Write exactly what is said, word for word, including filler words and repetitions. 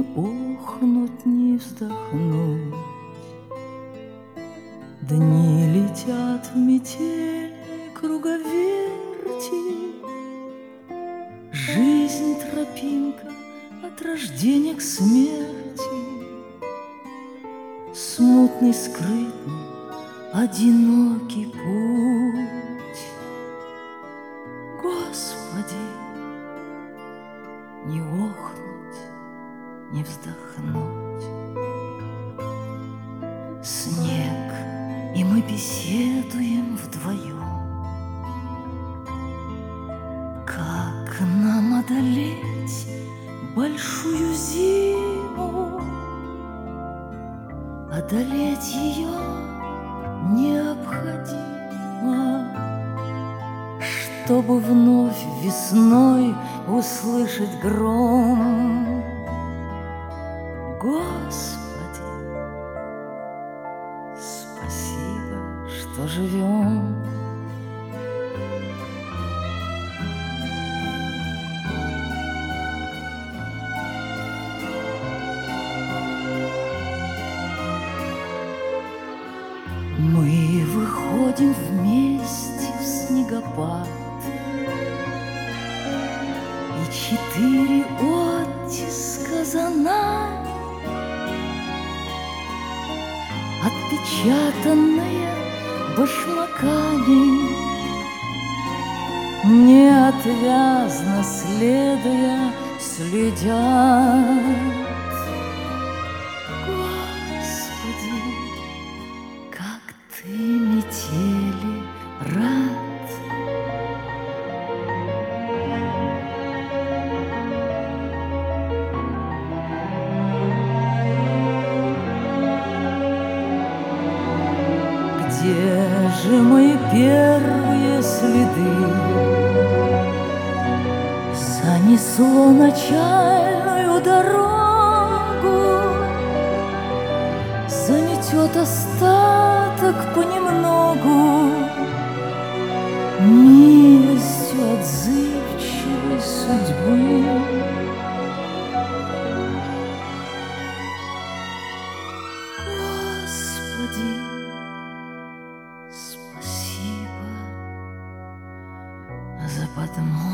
охнуть, ни вздохнуть. Дни летят в метельной круговерти, жизнь тропинка от рождения к смерти, смутный, скрытный, одинокий путь. Господи, не охнуть, не вздохнуть. Снег, и мы беседуем вдвоем. Как нам одолеть большую зиму? Одолеть ее необходимо, чтобы вновь весной услышать гром. Господи, спасибо, что живем. Мы выходим вместе в снегопад, и четыре оттиска за нами, отпечатанные башмаками, неотвязно следуя, следят. Господи, как ты метели рад! Где же мои первые следы? Занесло начальную дорогу, заметет остаток понемногу, милостью отзывчивой судьбы. Господи, спасибо за подмогу.